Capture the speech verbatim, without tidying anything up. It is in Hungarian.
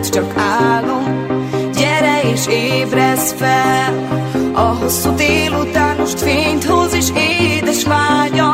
lehet csak álom. Gyere és ébresz fel, a hosszú délután most fényt hoz és édes vágyam.